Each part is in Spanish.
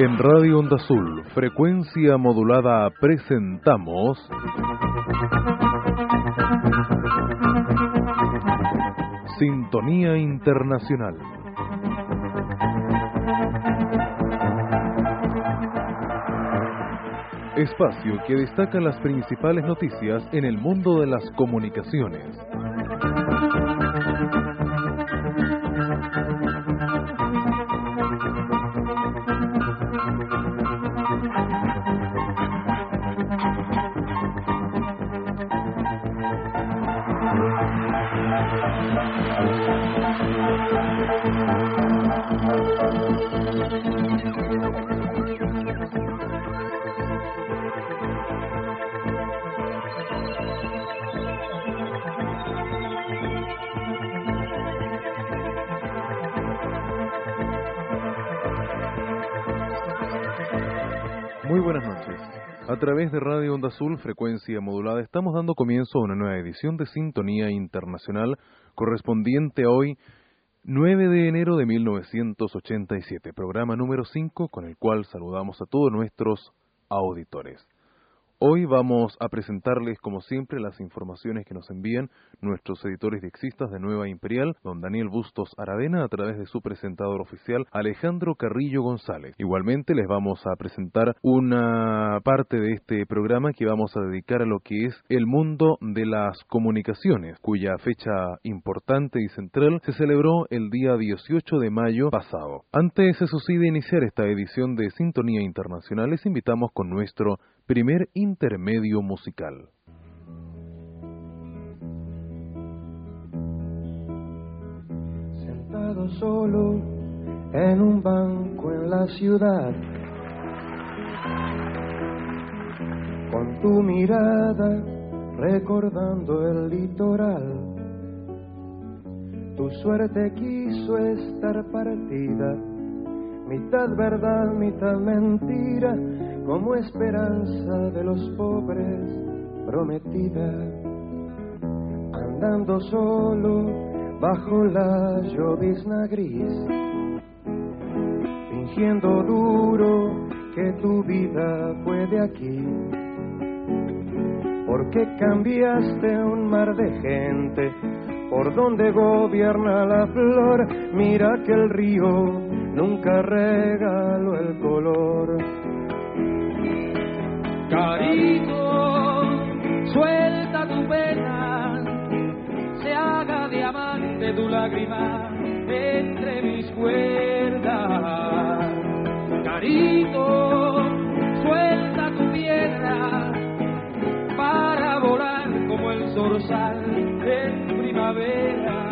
En Radio Onda Azul, frecuencia modulada, presentamos Sintonía Internacional. Espacio que destaca las principales noticias en el mundo de las comunicaciones. Muy buenas noches. A través de Radio Onda Azul, frecuencia modulada, estamos dando comienzo a una nueva edición de Sintonía Internacional, correspondiente a hoy, 9 de enero de 1987, programa número 5, con el cual saludamos a todos nuestros auditores. Hoy vamos a presentarles, como siempre, las informaciones que nos envían nuestros editores diexistas de Nueva Imperial, don Daniel Bustos Aravena, a través de su presentador oficial, Alejandro Carrillo González. Igualmente les vamos a presentar una parte de este programa que vamos a dedicar a lo que es el mundo de las comunicaciones, cuya fecha importante y central se celebró el día 18 de mayo pasado. Antes, eso sí, de iniciar esta edición de Sintonía Internacional, les invitamos con nuestro primer intermedio musical. Sentado solo en un banco en la ciudad, con tu mirada recordando el litoral, tu suerte quiso estar partida, mitad verdad, mitad mentira, como esperanza de los pobres prometida, andando solo bajo la llovizna gris, fingiendo duro que tu vida fue de aquí, porque cambiaste un mar de gente por donde gobierna la flor. Mira que el río nunca regaló el color. Carito, suelta tu pena, se haga diamante tu lágrima entre mis cuerdas. Carito, suelta tu piedra para volar como el zorzal en primavera.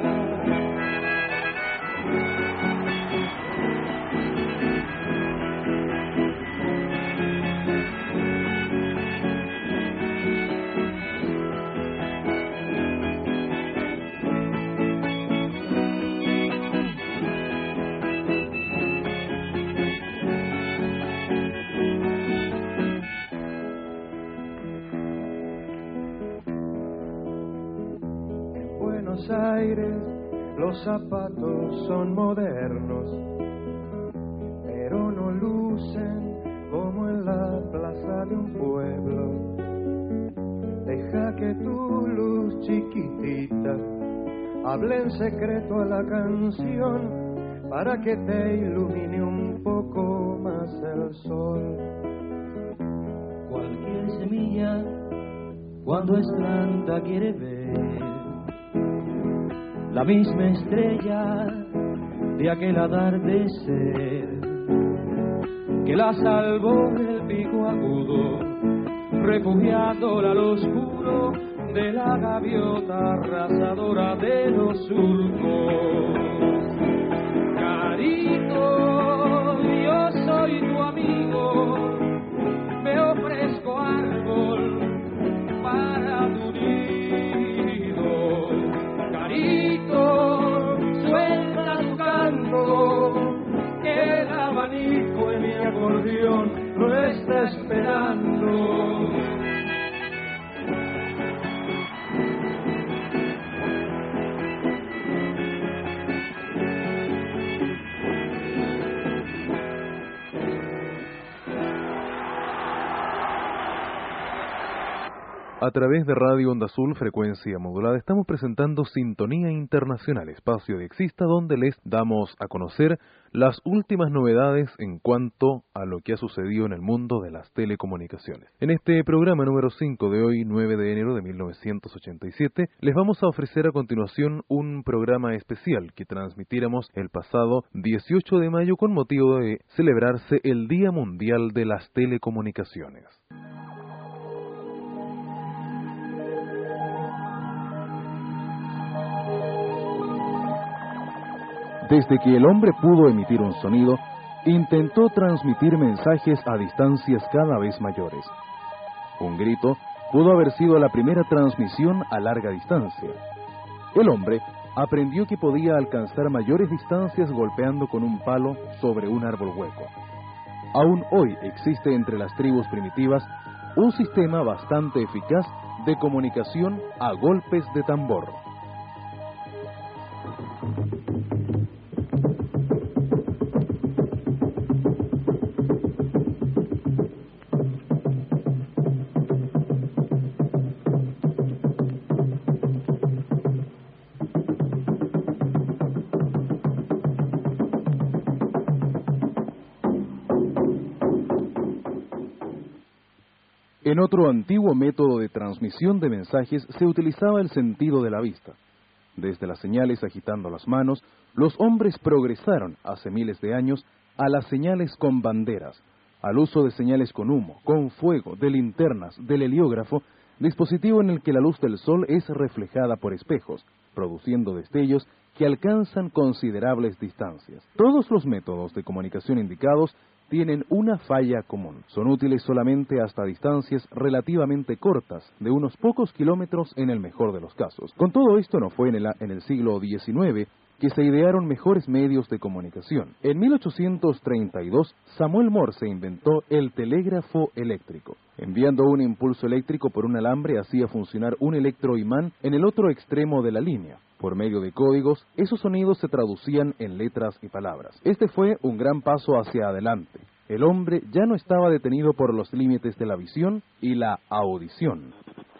Aires, los zapatos son modernos, pero no lucen como en la plaza de un pueblo. Deja que tu luz chiquitita hable en secreto a la canción, para que te ilumine un poco más el sol. Cualquier semilla, cuando es planta, quiere ver la misma estrella de aquel atardecer que la salvó del pico agudo, refugiándola al oscuro de la gaviota arrasadora de los surcos. Carito, yo soy tu amigo, me ofrezco árbol para tu nido. Carito, suelta tu canto, que el abanico en mi acordeón lo está esperando. A través de Radio Onda Azul, frecuencia modulada, estamos presentando Sintonía Internacional, espacio de Exista, donde les damos a conocer las últimas novedades en cuanto a lo que ha sucedido en el mundo de las telecomunicaciones. En este programa número 5 de hoy, 9 de enero de 1987, les vamos a ofrecer a continuación un programa especial que transmitiéramos el pasado 18 de mayo con motivo de celebrarse el Día Mundial de las Telecomunicaciones. Desde que el hombre pudo emitir un sonido, intentó transmitir mensajes a distancias cada vez mayores. Un grito pudo haber sido la primera transmisión a larga distancia. El hombre aprendió que podía alcanzar mayores distancias golpeando con un palo sobre un árbol hueco. Aún hoy existe entre las tribus primitivas un sistema bastante eficaz de comunicación a golpes de tambor. En otro antiguo método de transmisión de mensajes se utilizaba el sentido de la vista. Desde las señales agitando las manos, los hombres progresaron hace miles de años a las señales con banderas, al uso de señales con humo, con fuego, de linternas, del heliógrafo, dispositivo en el que la luz del sol es reflejada por espejos, produciendo destellos que alcanzan considerables distancias. Todos los métodos de comunicación indicados tienen una falla común. Son útiles solamente hasta distancias relativamente cortas, de unos pocos kilómetros en el mejor de los casos. Con todo esto no fue en el siglo XIX que se idearon mejores medios de comunicación. En 1832, Samuel Morse inventó el telégrafo eléctrico. Enviando un impulso eléctrico por un alambre hacía funcionar un electroimán en el otro extremo de la línea. Por medio de códigos, esos sonidos se traducían en letras y palabras. Este fue un gran paso hacia adelante. El hombre ya no estaba detenido por los límites de la visión y la audición.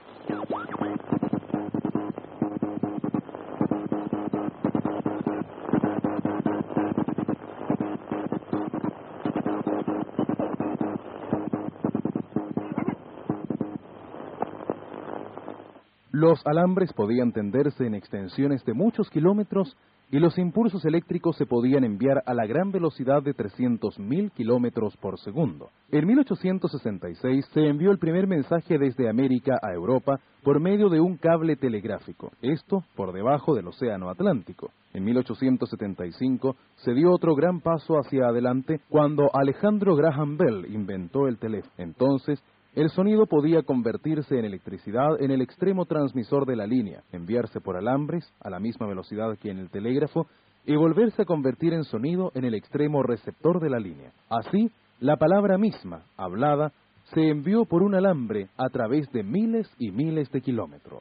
Los alambres podían tenderse en extensiones de muchos kilómetros y los impulsos eléctricos se podían enviar a la gran velocidad de 300.000 kilómetros por segundo. En 1866 se envió el primer mensaje desde América a Europa por medio de un cable telegráfico, esto por debajo del Océano Atlántico. En 1875 se dio otro gran paso hacia adelante cuando Alejandro Graham Bell inventó el teléfono. Entonces, el sonido podía convertirse en electricidad en el extremo transmisor de la línea, enviarse por alambres a la misma velocidad que en el telégrafo y volverse a convertir en sonido en el extremo receptor de la línea. Así, la palabra misma, hablada, se envió por un alambre a través de miles y miles de kilómetros.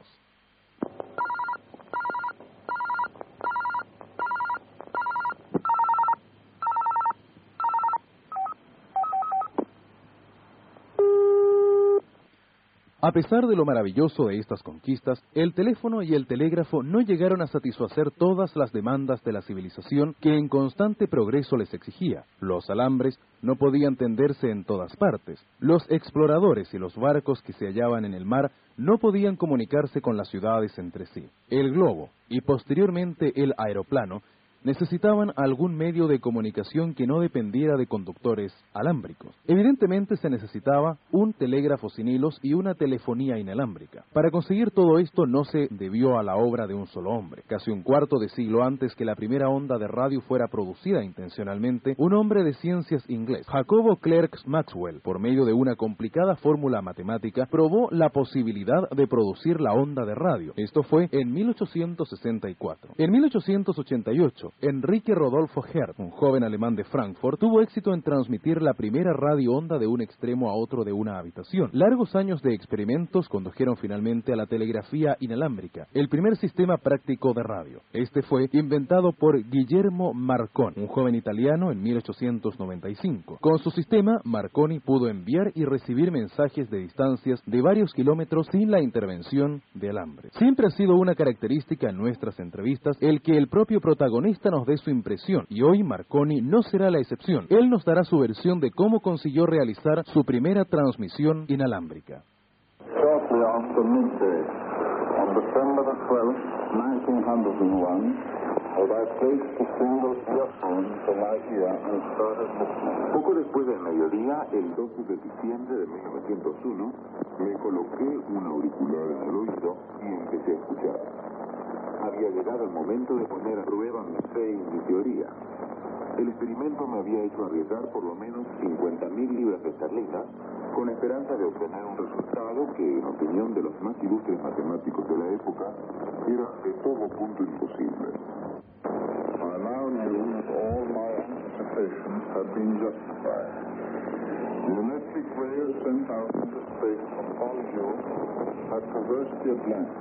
A pesar de lo maravilloso de estas conquistas, el teléfono y el telégrafo no llegaron a satisfacer todas las demandas de la civilización que en constante progreso les exigía. Los alambres no podían tenderse en todas partes. Los exploradores y los barcos que se hallaban en el mar no podían comunicarse con las ciudades entre sí. El globo y posteriormente el aeroplano necesitaban algún medio de comunicación que no dependiera de conductores alámbricos. Evidentemente se necesitaba un telégrafo sin hilos y una telefonía inalámbrica. Para conseguir todo esto no se debió a la obra de un solo hombre. Casi un cuarto de siglo antes que la primera onda de radio fuera producida intencionalmente, un hombre de ciencias inglés, Jacobo Clerk Maxwell, por medio de una complicada fórmula matemática, probó la posibilidad de producir la onda de radio. Esto fue en 1864. En 1888, Enrique Rodolfo Hertz, un joven alemán de Frankfurt, tuvo éxito en transmitir la primera radioonda de un extremo a otro de una habitación. Largos años de experimentos condujeron finalmente a la telegrafía inalámbrica, el primer sistema práctico de radio. Este fue inventado por Guillermo Marconi, un joven italiano, en 1895. Con su sistema, Marconi pudo enviar y recibir mensajes de distancias de varios kilómetros sin la intervención de alambre. Siempre ha sido una característica en nuestras entrevistas el que el propio protagonista nos dé su impresión, y hoy Marconi no será la excepción. Él nos dará su versión de cómo consiguió realizar su primera transmisión inalámbrica. Shortly after midday, on December the 12th, 1901, I placed the single earphone to my ear and started listening. Poco después del mediodía, el 12 de diciembre de 1901, me coloqué un auricular en el oído y empecé a escuchar. Había llegado el momento de poner a prueba mi fe y mi teoría. El experimento me había hecho arriesgar por lo menos 50.000 libras esterlinas, con esperanza de obtener un resultado que, en opinión de los más ilustres matemáticos de la época, era de todo punto imposible. I now knew that all my anticipations had been justified. The electric wave sent out into space from Polyjuice had traversed the Atlantic.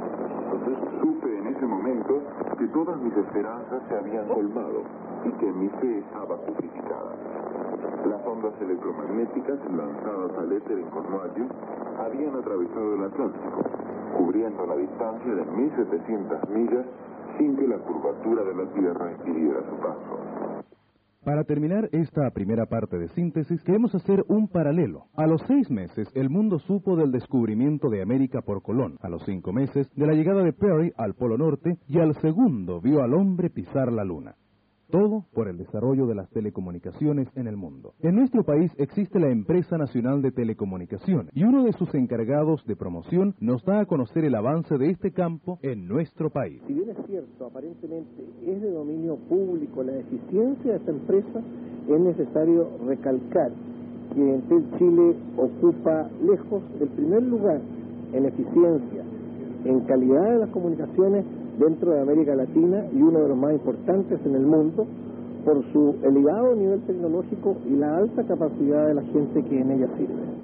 Supe en ese momento que todas mis esperanzas se habían colmado y que mi fe estaba justificada. Las ondas electromagnéticas lanzadas al éter en Cornualles habían atravesado el Atlántico, cubriendo la distancia de 1.700 millas sin que la curvatura de la Tierra impidiera su paso. Para terminar esta primera parte de síntesis, queremos hacer un paralelo. A los 6 meses, el mundo supo del descubrimiento de América por Colón. A los 5 meses, de la llegada de Peary al Polo Norte, y al segundo vio al hombre pisar la Luna. Todo por el desarrollo de las telecomunicaciones en el mundo. En nuestro país existe la Empresa Nacional de Telecomunicaciones, y uno de sus encargados de promoción nos da a conocer el avance de este campo en nuestro país. Si bien es cierto, aparentemente es de dominio público la eficiencia de esta empresa, es necesario recalcar que Entel Chile ocupa lejos el primer lugar en eficiencia, en calidad de las comunicaciones dentro de América Latina y uno de los más importantes en el mundo por su elevado nivel tecnológico y la alta capacidad de la gente que en ella sirve.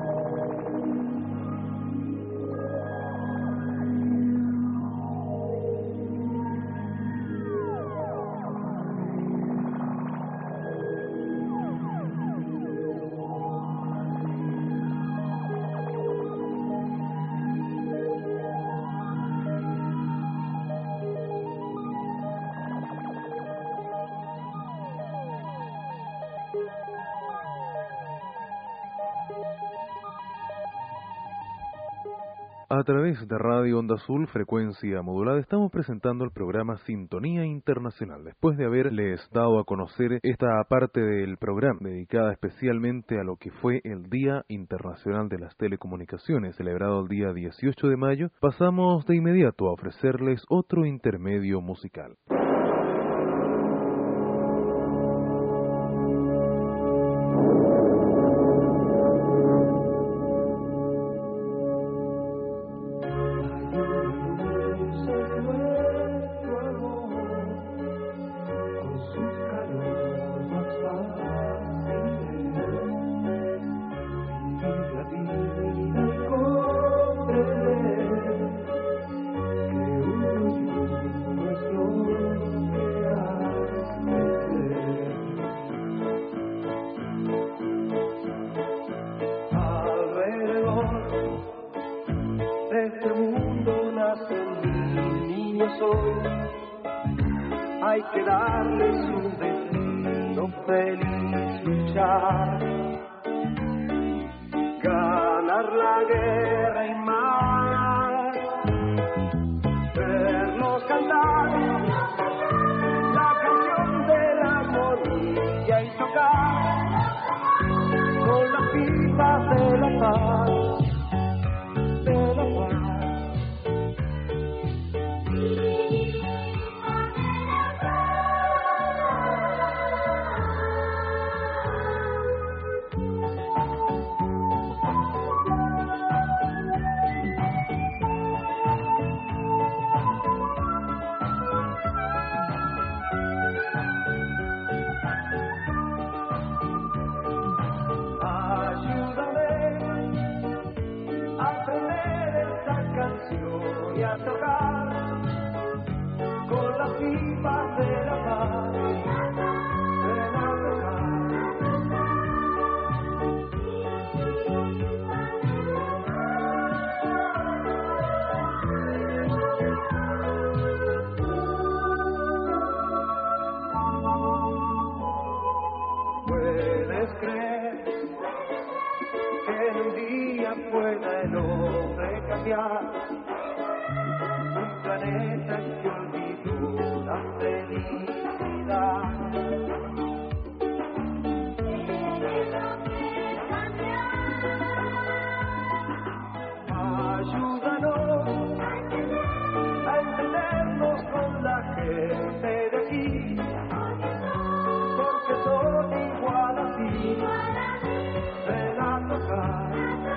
A través de Radio Onda Azul, frecuencia modulada, estamos presentando el programa Sintonía Internacional. Después de haberles dado a conocer esta parte del programa dedicada especialmente a lo que fue el Día Internacional de las Telecomunicaciones, celebrado el día 18 de mayo, pasamos de inmediato a ofrecerles otro intermedio musical. Hay que darles un destino feliz, luchar, ganar la guerra y más, vernos cantar la canción de la armonía y tocar con las pipas de la paz, de la paz. que en un día pueda el hombre cambiar un planeta que olvidó la felicidad. Ayúdanos a entendernos con la gente de aquí, porque son igual a ti, ven a tocar.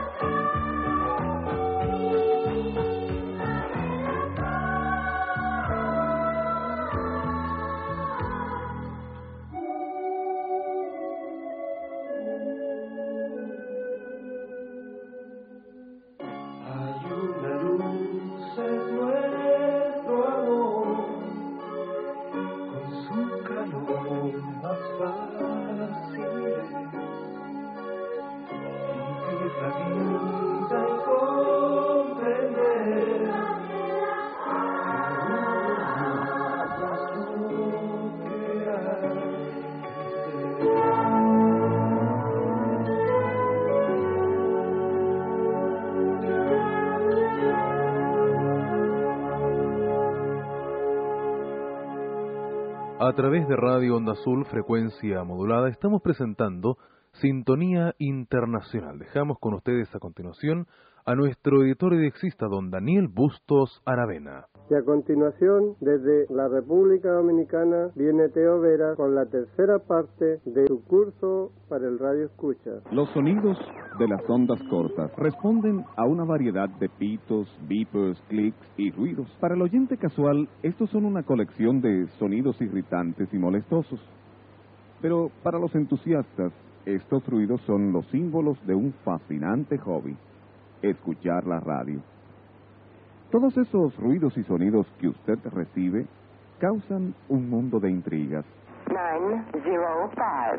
A través de Radio Onda Azul, frecuencia modulada, estamos presentando Sintonía Internacional. Dejamos con ustedes a continuación a nuestro editor y diexista, don Daniel Bustos Aravena. Y a continuación, desde la República Dominicana, viene Teo Vera con la tercera parte de su curso para el Radio Escucha. Los sonidos de las ondas cortas responden a una variedad de pitos, beepers, clics y ruidos. Para el oyente casual, estos son una colección de sonidos irritantes y molestosos. Pero para los entusiastas, estos ruidos son los símbolos de un fascinante hobby: escuchar la radio. Todos esos ruidos y sonidos que usted recibe causan un mundo de intrigas. 905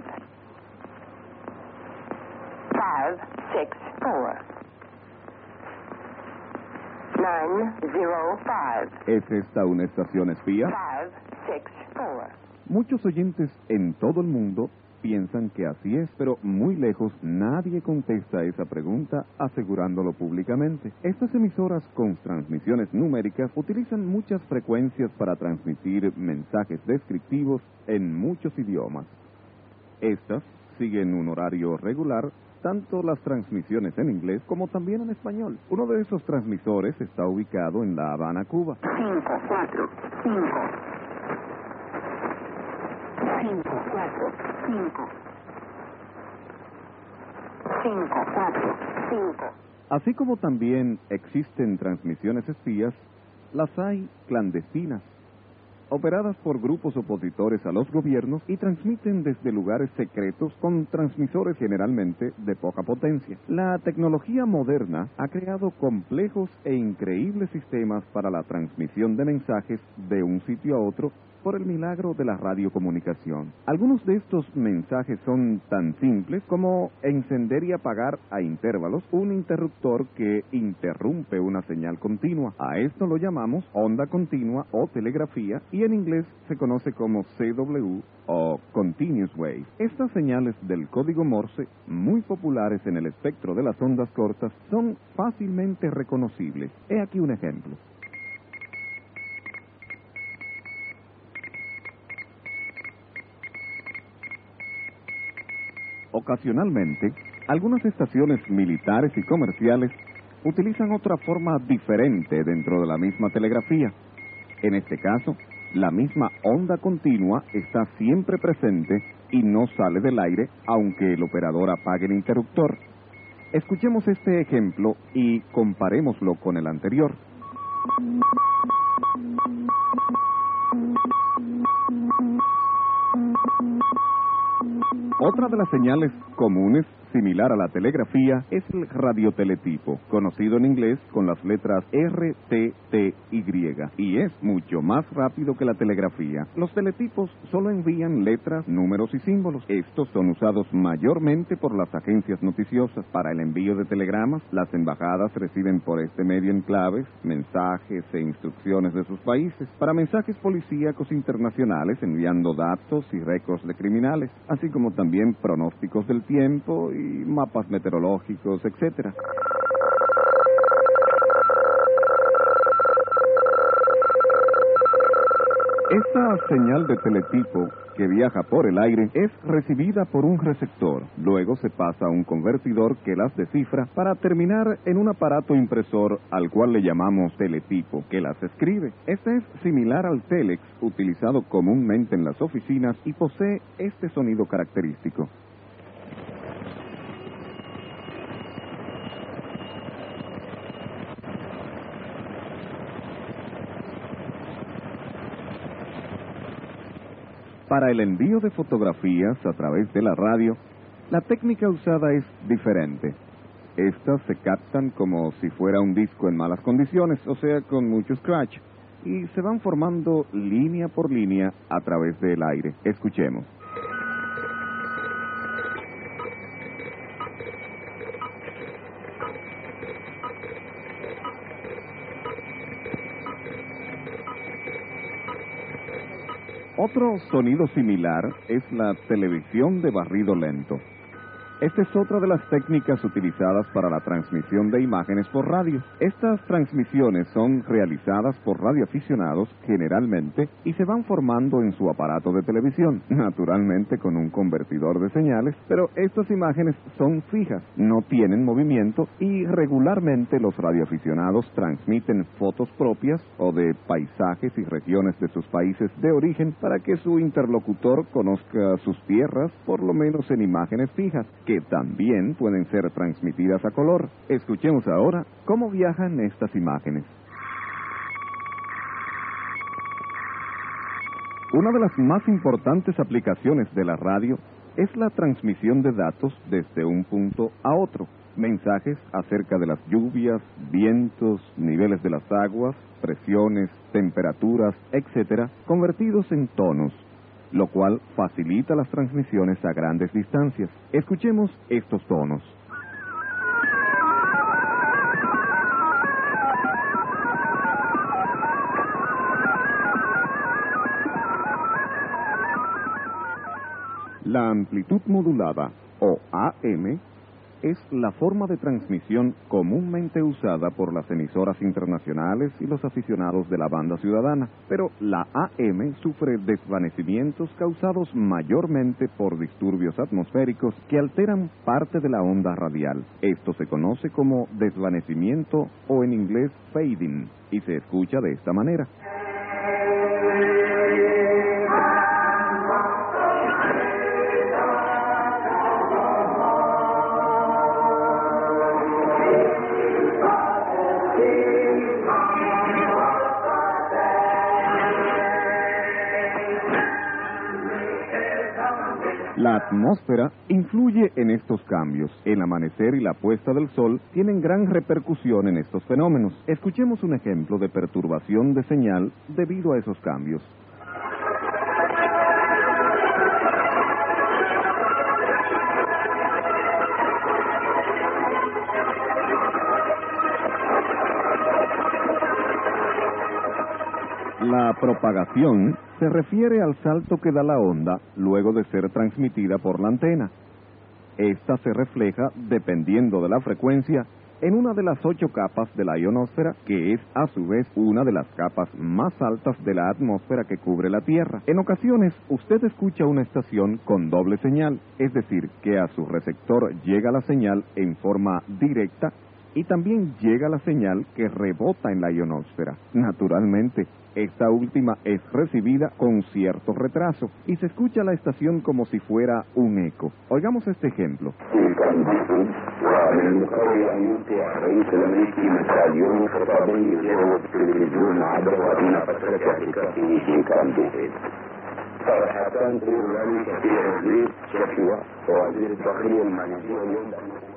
564 905. ¿Es esta una estación espía? 564. Muchos oyentes en todo el mundo piensan que así es, pero muy lejos nadie contesta esa pregunta asegurándolo públicamente. Estas emisoras con transmisiones numéricas utilizan muchas frecuencias para transmitir mensajes descriptivos en muchos idiomas. Estas siguen un horario regular, tanto las transmisiones en inglés como también en español. Uno de esos transmisores está ubicado en La Habana, Cuba. 545. 545. 545. Así como también existen transmisiones espías, las hay clandestinas, operadas por grupos opositores a los gobiernos y transmiten desde lugares secretos con transmisores generalmente de poca potencia. La tecnología moderna ha creado complejos e increíbles sistemas para la transmisión de mensajes de un sitio a otro por el milagro de la radiocomunicación. Algunos de estos mensajes son tan simples como encender y apagar a intervalos un interruptor que interrumpe una señal continua. A esto lo llamamos onda continua o telegrafía, y en inglés se conoce como CW o Continuous Wave. Estas señales del código Morse, muy populares en el espectro de las ondas cortas, son fácilmente reconocibles. He aquí un ejemplo. Ocasionalmente, algunas estaciones militares y comerciales utilizan otra forma diferente dentro de la misma telegrafía. En este caso, la misma onda continua está siempre presente y no sale del aire aunque el operador apague el interruptor. Escuchemos este ejemplo y comparémoslo con el anterior. Otra de las señales comunes, similar a la telegrafía, es el radioteletipo, conocido en inglés con las letras R, T, T, Y, y es mucho más rápido que la telegrafía. Los teletipos solo envían letras, números y símbolos. Estos son usados mayormente por las agencias noticiosas. Para el envío de telegramas, las embajadas reciben por este medio enclaves, mensajes e instrucciones de sus países. Para mensajes policíacos internacionales, enviando datos y récords de criminales, así como también pronósticos del tiempo y mapas meteorológicos, etcétera. Esta señal de teletipo que viaja por el aire es recibida por un receptor. Luego se pasa a un convertidor que las descifra para terminar en un aparato impresor al cual le llamamos teletipo, que las escribe. Este es similar al telex utilizado comúnmente en las oficinas y posee este sonido característico. Para el envío de fotografías a través de la radio, la técnica usada es diferente. Estas se captan como si fuera un disco en malas condiciones, o sea, con mucho scratch, y se van formando línea por línea a través del aire. Escuchemos. Otro sonido similar es la televisión de barrido lento. Esta es otra de las técnicas utilizadas para la transmisión de imágenes por radio. Estas transmisiones son realizadas por radioaficionados generalmente y se van formando en su aparato de televisión, naturalmente con un convertidor de señales, pero estas imágenes son fijas, no tienen movimiento y regularmente los radioaficionados transmiten fotos propias o de paisajes y regiones de sus países de origen para que su interlocutor conozca sus tierras, por lo menos en imágenes fijas, que también pueden ser transmitidas a color. Escuchemos ahora cómo viajan estas imágenes. Una de las más importantes aplicaciones de la radio es la transmisión de datos desde un punto a otro. Mensajes acerca de las lluvias, vientos, niveles de las aguas, presiones, temperaturas, etcétera, convertidos en tonos, lo cual facilita las transmisiones a grandes distancias. Escuchemos estos tonos. La amplitud modulada, o AM, es la forma de transmisión comúnmente usada por las emisoras internacionales y los aficionados de la banda ciudadana, pero la AM sufre desvanecimientos causados mayormente por disturbios atmosféricos que alteran parte de la onda radial. Esto se conoce como desvanecimiento o en inglés fading y se escucha de esta manera. La atmósfera influye en estos cambios. El amanecer y la puesta del sol tienen gran repercusión en estos fenómenos. Escuchemos un ejemplo de perturbación de señal debido a esos cambios. La propagación se refiere al salto que da la onda luego de ser transmitida por la antena. Esta se refleja, dependiendo de la frecuencia, en una de las 8 capas de la ionosfera, que es a su vez una de las capas más altas de la atmósfera que cubre la Tierra. En ocasiones, usted escucha una estación con doble señal, es decir, que a su receptor llega la señal en forma directa y también llega la señal que rebota en la ionosfera. Naturalmente, esta última es recibida con cierto retraso y se escucha la estación como si fuera un eco. Oigamos este ejemplo.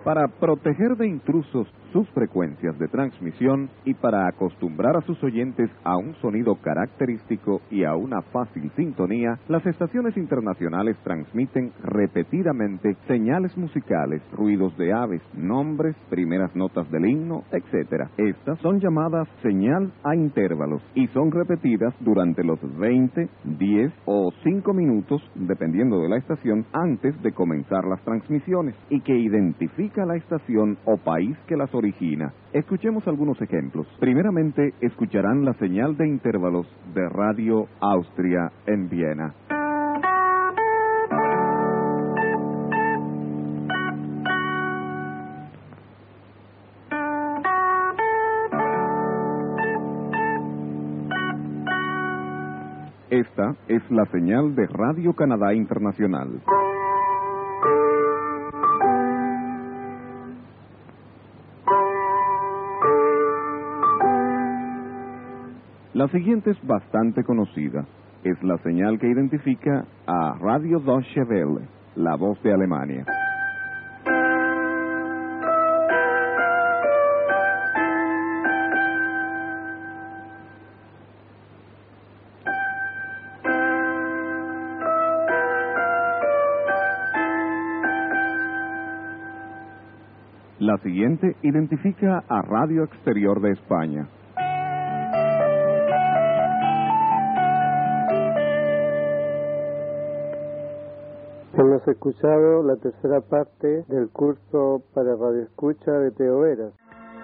para proteger de intrusos sus frecuencias de transmisión y para acostumbrar a sus oyentes a un sonido característico y a una fácil sintonía, las estaciones internacionales transmiten repetidamente señales musicales, ruidos de aves, nombres, primeras notas del himno, etc. Estas son llamadas señal a intervalos y son repetidas durante los 20, 10 o 5 minutos, dependiendo de la estación, antes de comenzar las transmisiones, y que identifica la estación o país que las origina. Escuchemos algunos ejemplos. Primeramente, escucharán la señal de intervalos de Radio Austria en Viena. Esta es la señal de Radio Canadá Internacional. La siguiente es bastante conocida. Es la señal que identifica a Radio Deutsche Welle, la voz de Alemania. La siguiente identifica a Radio Exterior de España. Hemos escuchado la tercera parte del curso para radioescucha de Teo Veras.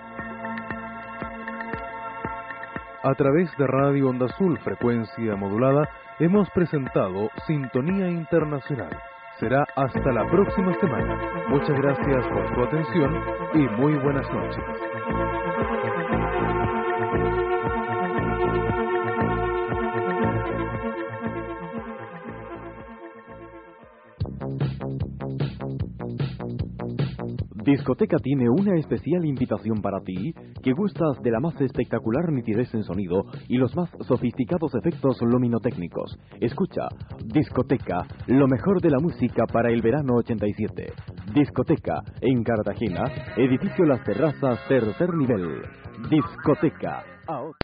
A través de Radio Onda Azul, frecuencia modulada, hemos presentado Sintonía Internacional. Será hasta la próxima semana. Muchas gracias por su atención y muy buenas noches. Discoteca tiene una especial invitación para ti, que gustas de la más espectacular nitidez en sonido y los más sofisticados efectos luminotécnicos. Escucha, Discoteca, lo mejor de la música para el verano 87. Discoteca, en Cartagena, edificio Las Terrazas, tercer nivel. Discoteca.